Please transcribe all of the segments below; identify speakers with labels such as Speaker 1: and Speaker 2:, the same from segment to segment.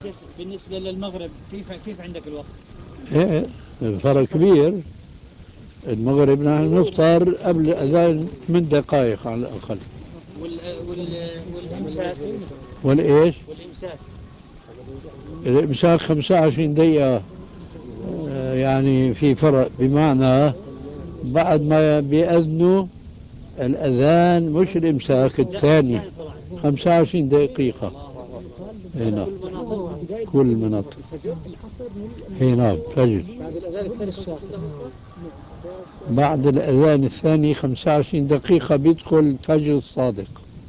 Speaker 1: شيخ بالنسبة للمغرب كيف عندك الوقت؟
Speaker 2: إيه، فرق كبير. المغرب نحن نفطر قبل الأذان 8 دقائق على الأقل.
Speaker 1: وال والإمساك
Speaker 2: والإيش؟
Speaker 1: والإمساك
Speaker 2: الإمساك 25 دقيقة. يعني في فرق، بمعنى بعد ما بيأذنوا الأذان مش الإمساك الثاني 25 دقيقة. هنا كل مناطق هنا فجر بعد الأذان الثاني 25 دقيقة بيدخل فجر الصادق.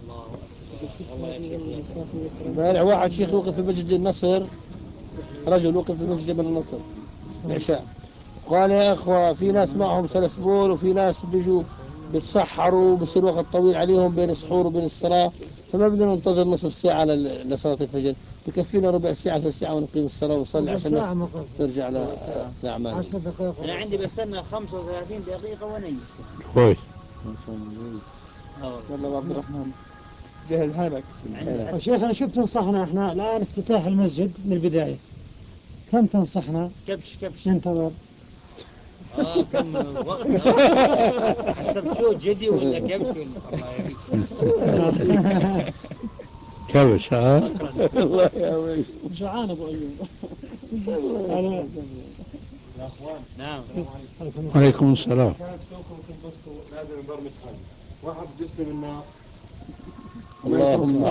Speaker 3: امبارح واحد شيخ وقف في مسجد النصر، رجل وقف في مسجد جبل النصر العشاء، قال يا اخوة في ناس معهم سلسبول وفي ناس بيجوا بيتسحروا بصير وقت طويل عليهم بين السحور وبين الصلاة، فما بدنا ننتظر نصف ساعة لصلاة الفجر، بكفينا ربع ساعة ثلث ساعة ونقيم الصلاة ونصلي عشان ترجع لأعمالنا.
Speaker 1: 10 دقائق. أنا عندي بستنى 35 دقيقة ونيس.
Speaker 2: كويس.
Speaker 3: يلا عبد الرحمن جهز حالك.
Speaker 4: شيخ أنا شو بتنصحنا احنا الآن افتتاح المسجد من البداية، كم تنصحنا
Speaker 1: كبش
Speaker 4: ننتظر؟
Speaker 1: كم وقت؟ حسب شو جدي ولا كبش الله يهديك.
Speaker 2: كبش ها؟
Speaker 3: الله يا ولي
Speaker 4: جوعان أبو أيوب.
Speaker 3: يا أخوان.
Speaker 1: نعم.
Speaker 2: عليكم السلام.
Speaker 3: كانت توكم في البسكو لازم نضرب متحل واحد جسم من النار.
Speaker 2: اللهم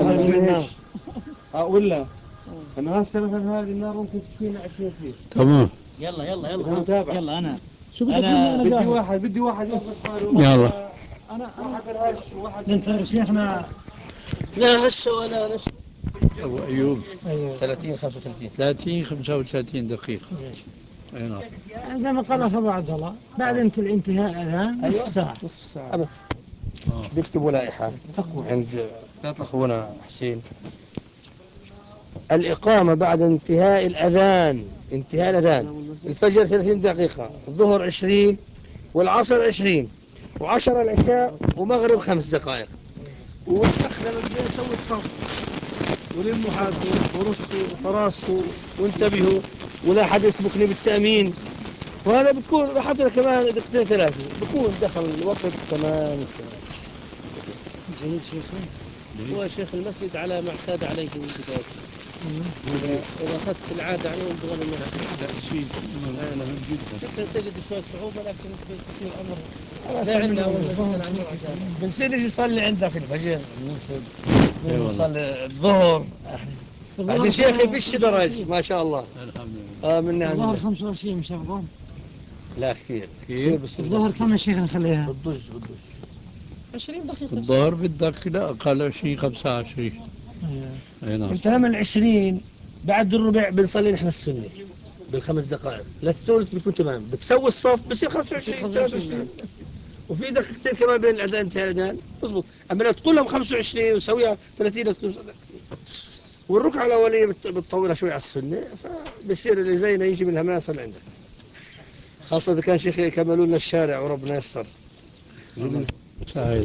Speaker 3: ولا أنا هسه مثلا هذه النار ممكن تكفينا 20 كيلو.
Speaker 2: تمام.
Speaker 1: يلا
Speaker 3: نتابع.
Speaker 1: يلا أنا
Speaker 4: شو بدي
Speaker 3: واحد يثبت حاله.
Speaker 2: يلا.
Speaker 3: واحد الهش وواحد
Speaker 4: ننتظر شيخنا.
Speaker 1: لا هسه ولا نش.
Speaker 2: أبو أيوب
Speaker 3: 30 35
Speaker 2: 35 دقيقة. أي نعم.
Speaker 4: زي ما قال أخ أبو عبد الله بعد انتهاء الأذان نصف ساعة.
Speaker 3: بيكتبوا لائحة عند أخونا حسين، الإقامة بعد انتهاء الأذان، الفجر 30 دقيقة، الظهر 20 والعصر 20 و10 العشاء ومغرب 5 دقائق. والأخ لما بدنا نسوي الصف ولموا حالكم ورصوا وتراصوا وانتبهوا ولا حد يسبقني بالتأمين، وهذا بتكون لحظة كمان دقيقتين ثلاثة بكون دخل الوقت تمام.
Speaker 4: جيد شيخنا.
Speaker 3: هو شيخ المسجد على ما اعتاد عليه من البداية. إذا أخذت العادة عليه تغني منها.
Speaker 2: لا شيء مهم جدا.
Speaker 3: تجد شوية صعوبة لكن تصير أمر لا عندنا أول ما بنصير نجي نصلي عندك الفجر نصلي الظهر. بعدين شيخي فيش درج ما شاء الله.
Speaker 2: الحمد لله.
Speaker 3: من
Speaker 4: الظهر
Speaker 3: عندنا
Speaker 4: 25 مش أفضل؟
Speaker 3: لا كثير.
Speaker 4: الظهر كم يا شيخ نخليها؟
Speaker 3: بالضج 20 دقيقة.
Speaker 2: الظهر بدك لا أقل 20 25. أي نعم.
Speaker 3: انت من 20 بعد الربع بنصلي نحن السنة بالخمس دقائق للثلث بيكون تمام، بتسوي الصف بصير 25 23 وفي دقيقتين كمان بين الأذان انتهى الأذان مضبوط. أما لو تقول لهم 25 وسويها 30 والركعة الأولية بتطولها شوي على السنة، فبصير اللي زينا يجي من الهمنان يصلي عندك، خاصة إذا كان شيخ يكملوا لنا الشارع وربنا يسر.